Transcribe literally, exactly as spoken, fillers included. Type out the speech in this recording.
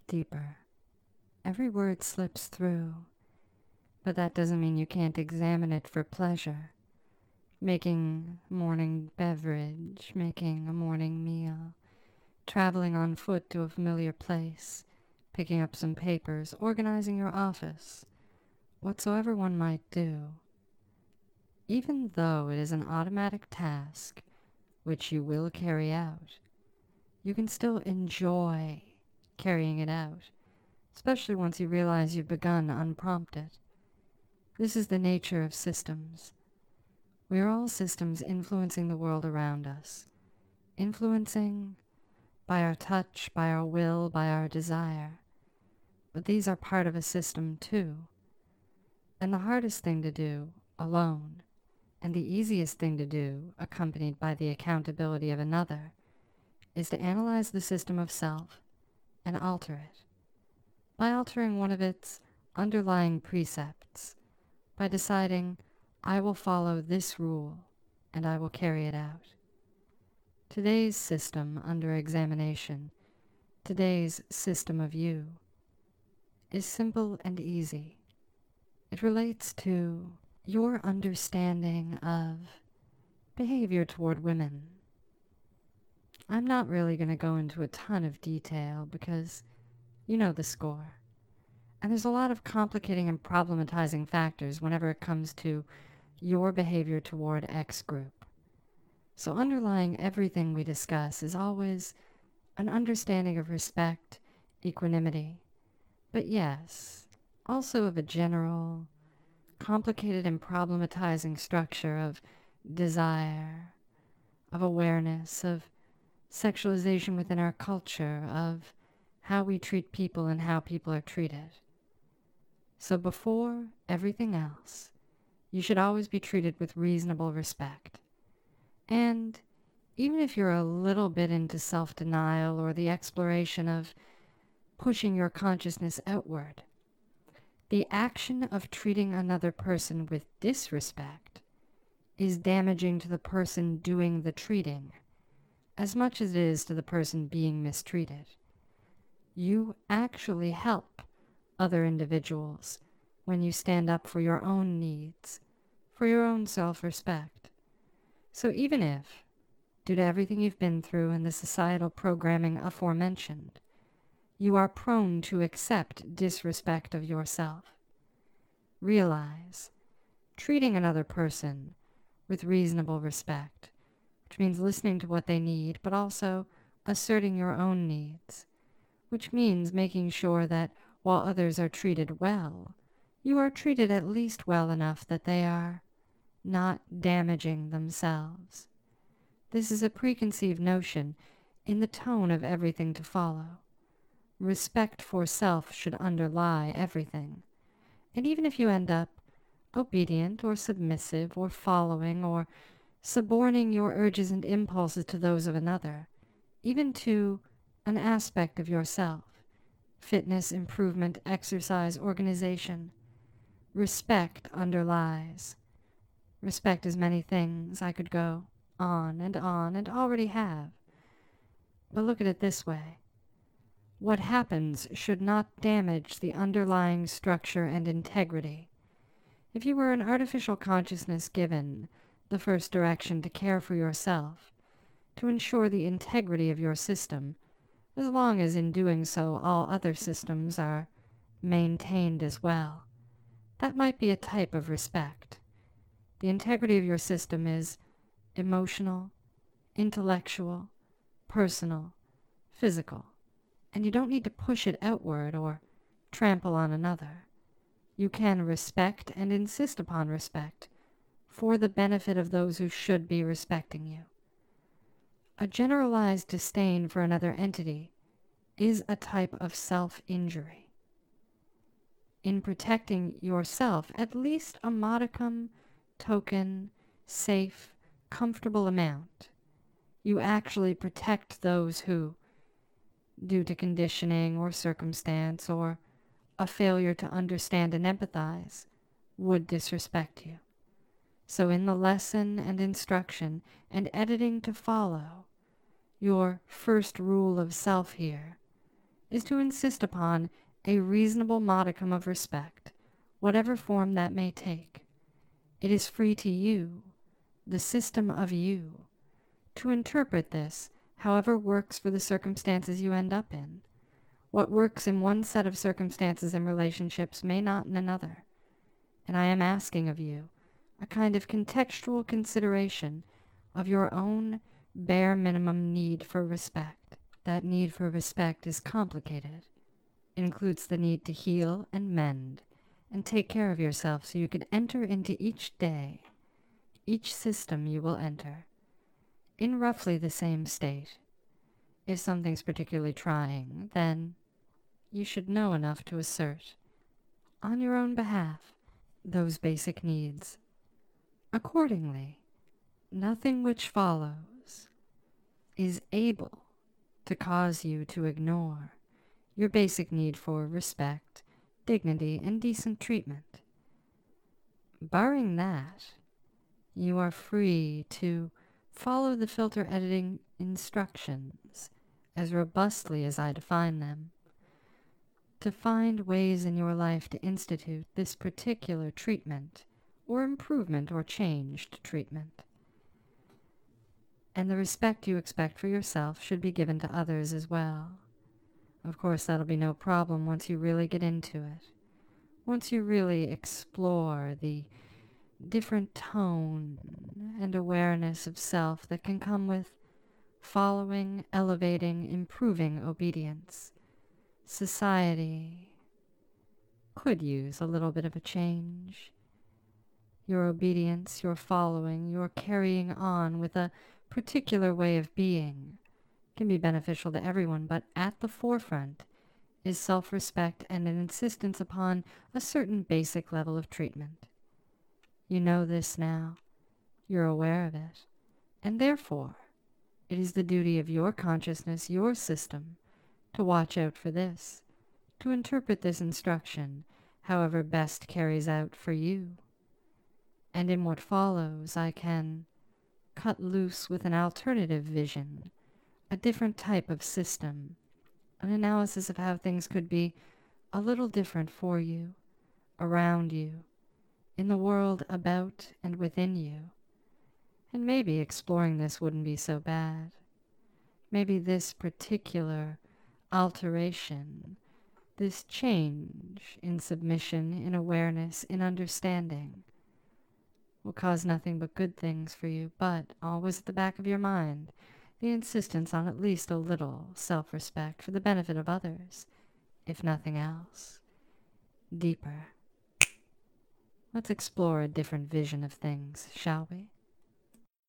deeper. Every word slips through, but that doesn't mean you can't examine it for pleasure. Making morning beverage, making a morning meal, traveling on foot to a familiar place, picking up some papers, organizing your office, whatsoever one might do. Even though it is an automatic task, which you will carry out, you can still enjoy carrying it out, especially once you realize you've begun unprompted. This is the nature of systems. We are all systems influencing the world around us, influencing by our touch, by our will, by our desire. But these are part of a system too. And the hardest thing to do alone, and the easiest thing to do accompanied by the accountability of another, is to analyze the system of self and alter it. By altering one of its underlying precepts, by deciding, I will follow this rule and I will carry it out. Today's system under examination, today's system of you, is simple and easy. It relates to your understanding of behavior toward women. I'm not really going to go into a ton of detail because you know the score. And there's a lot of complicating and problematizing factors whenever it comes to your behavior toward X group. So underlying everything we discuss is always an understanding of respect, equanimity, but yes, also of a general, complicated and problematizing structure of desire, of awareness, of sexualization within our culture, of how we treat people and how people are treated. So before everything else, you should always be treated with reasonable respect. And even if you're a little bit into self-denial or the exploration of pushing your consciousness outward, the action of treating another person with disrespect is damaging to the person doing the treating, as much as it is to the person being mistreated. You actually help other individuals when you stand up for your own needs, for your own self-respect. So even if, due to everything you've been through and the societal programming aforementioned, you are prone to accept disrespect of yourself, realize treating another person with reasonable respect, which means listening to what they need, but also asserting your own needs, which means making sure that while others are treated well, you are treated at least well enough that they are not damaging themselves. This is a preconceived notion in the tone of everything to follow. Respect for self should underlie everything. And even if you end up obedient or submissive or following or suborning your urges and impulses to those of another, even to an aspect of yourself, fitness, improvement, exercise, organization, respect underlies. Respect is many things. I could go on and on and already have. But look at it this way. What happens should not damage the underlying structure and integrity. If you were an artificial consciousness given the first direction to care for yourself, to ensure the integrity of your system, as long as in doing so all other systems are maintained as well, that might be a type of respect. The integrity of your system is emotional, intellectual, personal, physical, and you don't need to push it outward or trample on another. You can respect and insist upon respect for the benefit of those who should be respecting you. A generalized disdain for another entity is a type of self-injury. In protecting yourself, at least a modicum, token, safe, comfortable amount, you actually protect those who, due to conditioning or circumstance or a failure to understand and empathize, would disrespect you. So in the lesson and instruction and editing to follow, your first rule of self here is to insist upon a reasonable modicum of respect, whatever form that may take. It is free to you, the system of you, to interpret this however works for the circumstances you end up in. What works in one set of circumstances and relationships may not in another. And I am asking of you a kind of contextual consideration of your own bare minimum need for respect. That need for respect is complicated. It includes the need to heal and mend and take care of yourself so you can enter into each day, each system you will enter, in roughly the same state. If something's particularly trying, then you should know enough to assert, on your own behalf, those basic needs. Accordingly, nothing which follows is able to cause you to ignore your basic need for respect, dignity, and decent treatment. Barring that, you are free to follow the filter editing instructions as robustly as I define them, to find ways in your life to institute this particular treatment, or improvement or changed treatment. And the respect you expect for yourself should be given to others as well. Of course, that'll be no problem once you really get into it. Once you really explore the different tone and awareness of self that can come with following, elevating, improving obedience. Society could use a little bit of a change. Your obedience, your following, your carrying on with a particular way of being can be beneficial to everyone, but at the forefront is self-respect and an insistence upon a certain basic level of treatment. You know this now. You're aware of it. And therefore, it is the duty of your consciousness, your system, to watch out for this, to interpret this instruction however best carries out for you. And in what follows, I can cut loose with an alternative vision, a different type of system, an analysis of how things could be a little different for you, around you, in the world about and within you. And maybe exploring this wouldn't be so bad. Maybe this particular alteration, this change in submission, in awareness, in understanding, will cause nothing but good things for you, but always at the back of your mind, the insistence on at least a little self-respect for the benefit of others, if nothing else. Deeper. Let's explore a different vision of things, shall we?